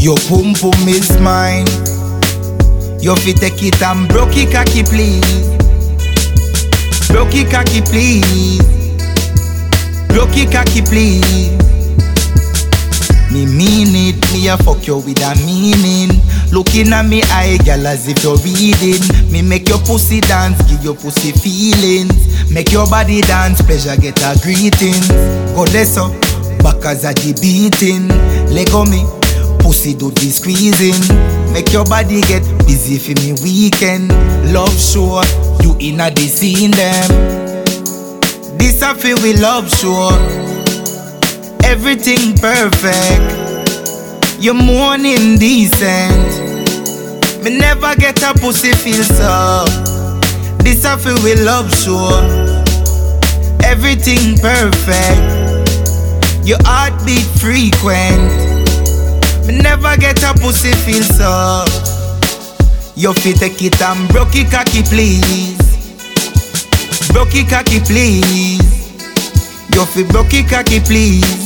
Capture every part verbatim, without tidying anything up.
Your pum pum is mine. You fi take it and broke it cocky please. Broke it cocky please. Broke it cocky please. Me mean it, me a fuck you with a meaning. Looking at me eye, girl, as if you're reading. Me make your pussy dance, give your pussy feelings. Make your body dance, pleasure get a greeting. Goddess up, back as a the beating. Lego me, pussy do the squeezing. Make your body get busy for me weekend. Love show, you inna the scene them. This I feel we love show. Everything perfect. You're more indecent. Me never get a pussy feel so. This I feel we love show. Everything perfect. Your heartbeat frequent. Me never get a pussy feel so. You fi take it and broke it cocky please. Broke it cocky please. You fi broke it cocky please.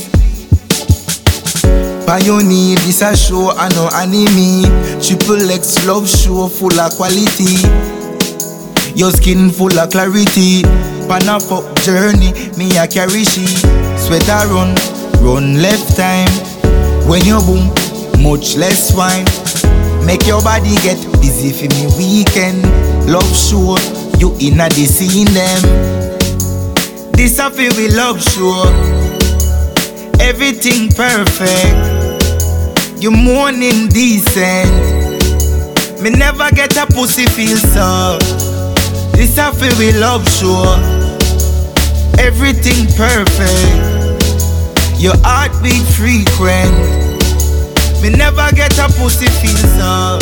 Pioneer, this a show, I know anime. Triple X love show, full of quality. Your skin full of clarity. Pan a fuck journey, me a carry she. Sweater run, run left time. When you boom, much less wine. Make your body get busy for me weekend. Love show, you inna the scene them. This a feel we love show. Everything perfect. You more indecent. Me never get a pussy feel so. This a feel we love show. Everything perfect. Your heartbeat frequent. Me never get a pussy feel so.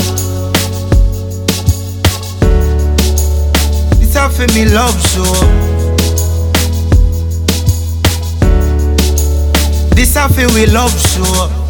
This a feel me love show. This a feel we love show.